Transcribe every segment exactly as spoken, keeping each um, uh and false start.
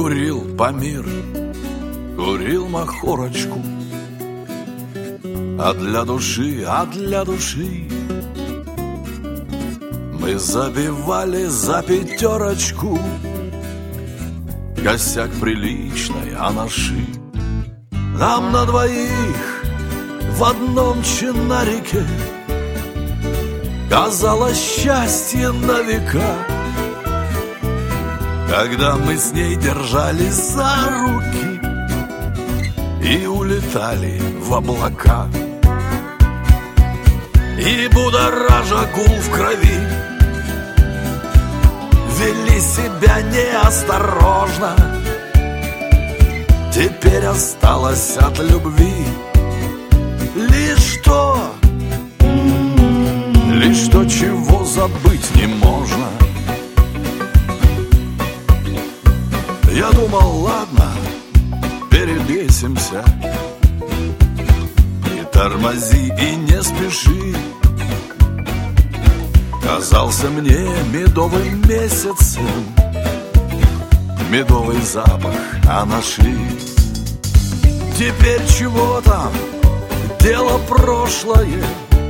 курил Памир, курил махорочку. А для души, а для души мы забивали за пятерочку. Косяк приличный, а наши нам на двоих в одном чинарике казалось счастье на века, когда мы с ней держались за руки и улетали в облака. И будоража гул в крови вели себя неосторожно. Теперь осталось от любви лишь то, лишь то, чего забыть не можно. Я думал, ладно, перебесимся, не тормози и не спеши. Казался мне медовым месяцем медовый запах анаши. Теперь чего там, дело прошлое.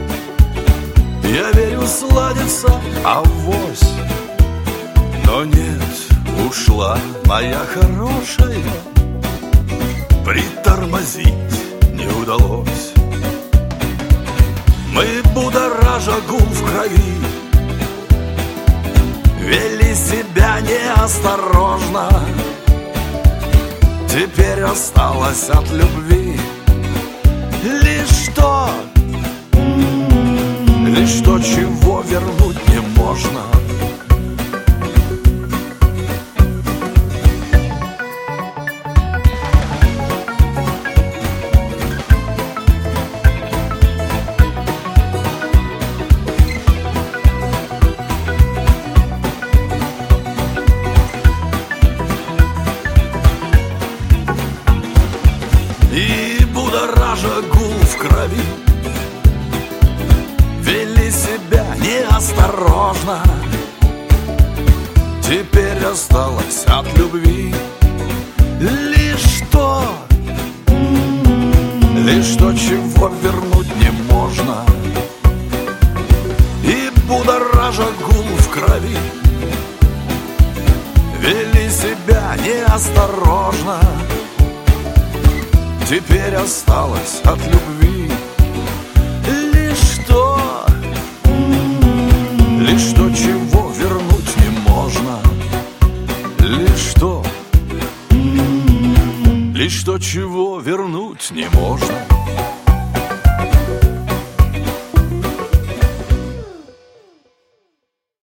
Я верю, сладится авось. Но нет, ушла моя хорошая, притормозить не удалось. Мы, будоража гул в крови, вели себя неосторожно. Теперь осталось от любви лишь то, лишь то, чего вернуть не можно. И будоража гул в крови вели себя неосторожно. Теперь осталось от любви лишь то, лишь то, чего вернуть не можно. И будоража гул в крови вели себя неосторожно. Теперь осталось от любви лишь то, лишь то, чего вернуть не можно. Лишь то, лишь то, чего вернуть не можно.